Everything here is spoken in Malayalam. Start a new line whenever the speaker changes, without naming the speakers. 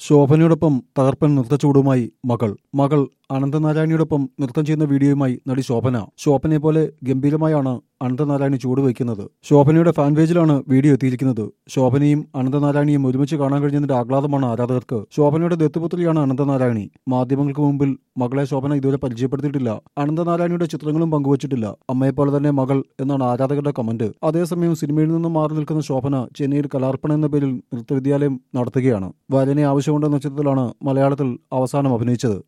ശോഭനയോടൊപ്പം തകർപ്പൻ നൃത്തച്ചൂടുമായി മകൾ അനന്തനാരായണിയോടൊപ്പം നൃത്തം ചെയ്യുന്ന വീഡിയോയുമായി നടി ശോഭനയെ പോലെ ഗംഭീരമായാണ് അനന്തനാരായണി ചൂടുവയ്ക്കുന്നത്. ശോഭനയുടെ ഫാൻ പേജിലാണ് വീഡിയോ എത്തിയിരിക്കുന്നത്. ശോഭനയും അനന്തനാരായണിയും ഒരുമിച്ച് കാണാൻ കഴിഞ്ഞതിന്റെ ആഹ്ലാദമാണ് ആരാധകർക്ക്. ശോഭനയുടെ ദത്തുപുത്രിയാണ് അനന്തനാരായണി. മാധ്യമങ്ങൾക്ക് മുമ്പിൽ മകളെ ശോഭന ഇതുവരെ പരിചയപ്പെടുത്തിയിട്ടില്ല. അനന്തനാരായണിയുടെ ചിത്രങ്ങളും പങ്കുവച്ചിട്ടില്ല. അമ്മയെപ്പോലെ തന്നെ മകൾ എന്നാണ് ആരാധകരുടെ കമന്റ്. അതേസമയം സിനിമയിൽ നിന്നും മാറി നിൽക്കുന്ന ശോഭന ചെന്നൈയിൽ കലാർപ്പണ എന്ന പേരിൽ നൃത്തവിദ്യാലയം നടത്തുകയാണ്. വരനെ ആവശ്യമുണ്ടെന്ന ചിത്രത്തിലാണ് മലയാളത്തിൽ അവസാനം അഭിനയിച്ചത്.